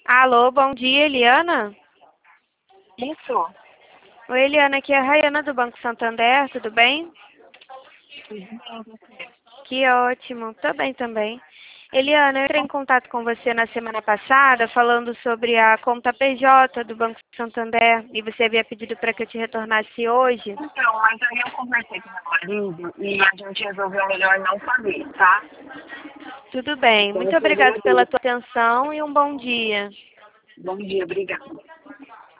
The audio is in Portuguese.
Alô, bom dia, Eliana? Isso. Oi, Eliana, aqui é a Rayana do Banco Santander, tudo bem? Tudo bem, você? Que ótimo, tô bem também. Eliana, eu entrei em contato com você na semana passada falando sobre a conta PJ do Banco Santander e você havia pedido para que eu te retornasse hoje. Então, mas aí eu conversei com meu marido e a gente resolveu melhor não fazer, tá? Tudo bem, Então, eu muito te obrigada pela agradeço. tua atenção e um bom dia. Bom dia, obrigada.